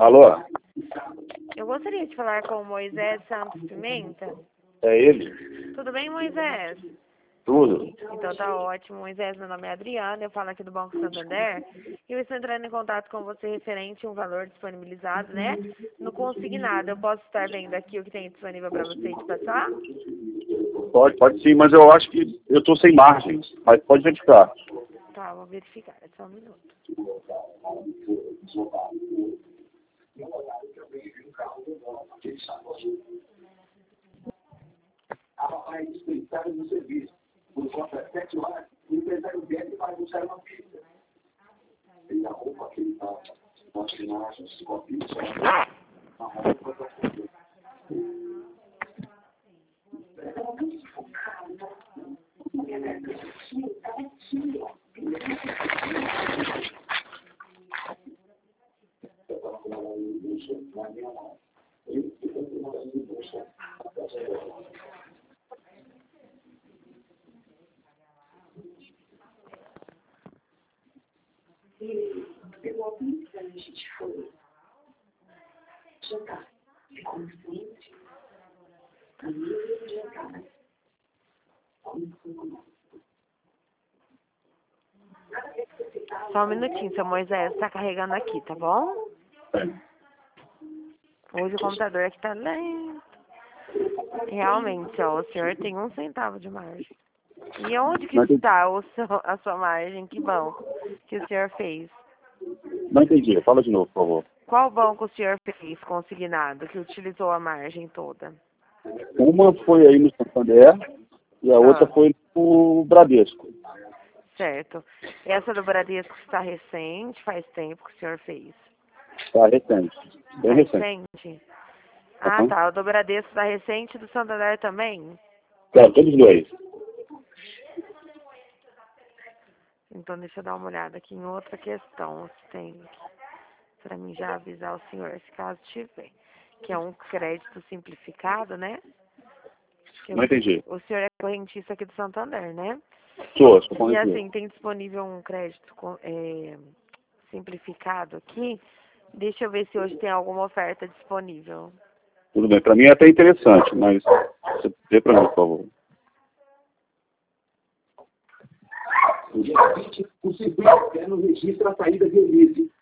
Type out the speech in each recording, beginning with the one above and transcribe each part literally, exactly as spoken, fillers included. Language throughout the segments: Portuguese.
Alô? Eu gostaria de falar com o Moisés Santos Pimenta. É ele? Tudo bem, Moisés? Tudo. Então tá ótimo. Moisés, meu nome é Adriana, eu falo aqui do Banco Santander. E eu estou entrando em contato com você referente a um valor disponibilizado, né? No consignado. Eu posso estar vendo aqui o que tem disponível para você te passar? Pode, pode sim, mas eu acho que eu estou sem margem. Mas pode verificar. Tá, vou verificar. É só um minuto. A dispensada do serviço. Por conta das sete horas, o empresário dele vai buscar uma pizza. Ele arruma aquele tal, nós imagens, com a pizza, a roupa para fazer. Ele pegou a pizza e a gente foi jantar. Ficou no frente. A mesa de jantar. Só um minutinho, seu Moisés. Tá carregando aqui, tá bom? Hoje o computador aqui tá lento. Realmente, ó, o senhor tem um centavo de margem. E onde que está o seu, a sua margem? Que banco que o senhor fez? Não entendi. Fala de novo, por favor. Qual banco o senhor fez consignado, que utilizou a margem toda? Uma foi aí no Santander e a Ah. outra foi no Bradesco. Certo. Essa do Bradesco está recente, faz tempo que o senhor fez? Tá recente. Bem Tá recente. recente? Ah, Uhum. tá. O do Bradesco está recente e do Santander também? Tá, todos dois. Então, deixa eu dar uma olhada aqui em outra questão, se tem, para mim já avisar o senhor, se caso tiver. Que é um crédito simplificado, né? Que Não entendi. o senhor é correntista aqui do Santander, né? Sou, sou E correntista. assim, tem disponível um crédito com- é, simplificado aqui. Deixa eu ver se hoje tem alguma oferta disponível. Tudo bem. Para mim é até interessante, mas você vê para mim, por favor. No dia vinte, o segundo no registro a saída de Elise.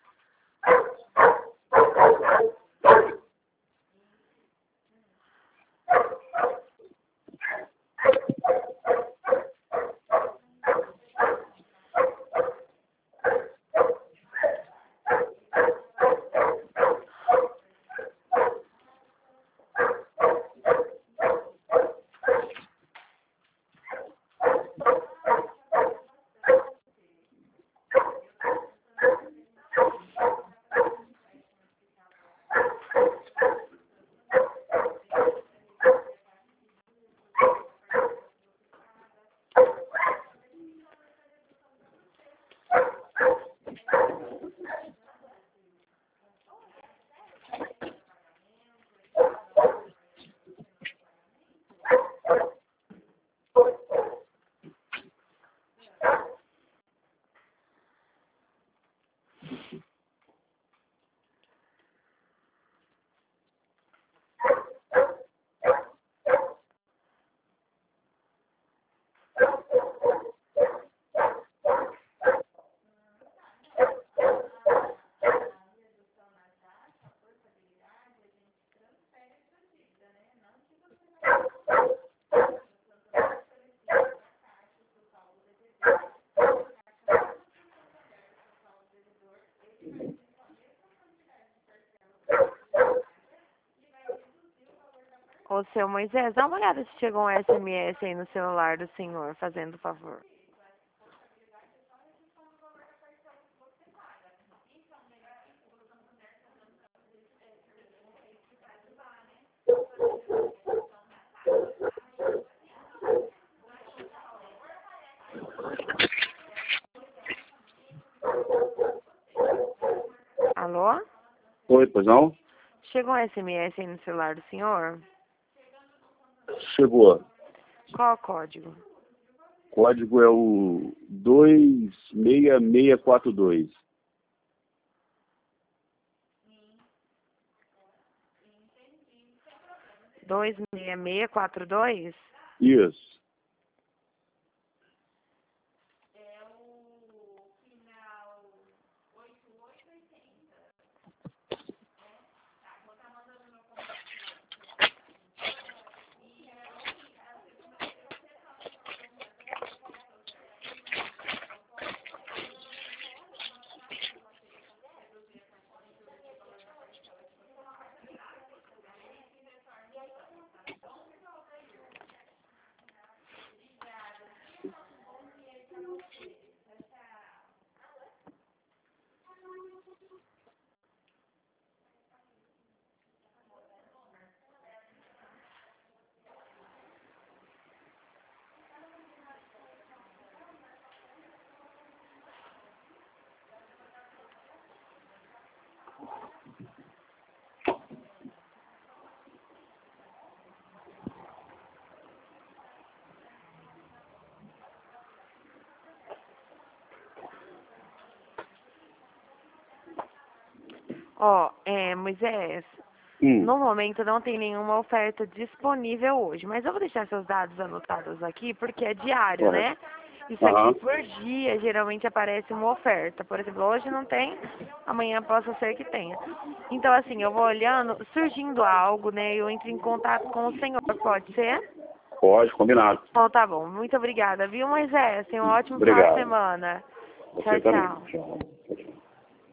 Ô, seu Moisés, dá uma olhada se chegou um S M S aí no celular do senhor, fazendo favor. Alô? Oi, pois não? Chegou um S M S aí no celular do senhor? Chegou. Qual o código? O código é o dois seis seis quatro dois. dois seis seis quatro dois? Isso. Ó, é, Moisés, Hum. no momento não tem nenhuma oferta disponível hoje, mas eu vou deixar seus dados anotados aqui porque é diário, Correto. né? Isso Aham. aqui por dia geralmente aparece uma oferta. Por exemplo, hoje não tem, amanhã possa ser que tenha. Então, assim, eu vou olhando, surgindo algo, né? Eu entro em contato com o senhor, pode ser? Pode, combinado. Então tá bom, muito obrigada, viu, Moisés? Tenha um ótimo final de Obrigado. semana. Você Tchau, também. tchau. Tchau.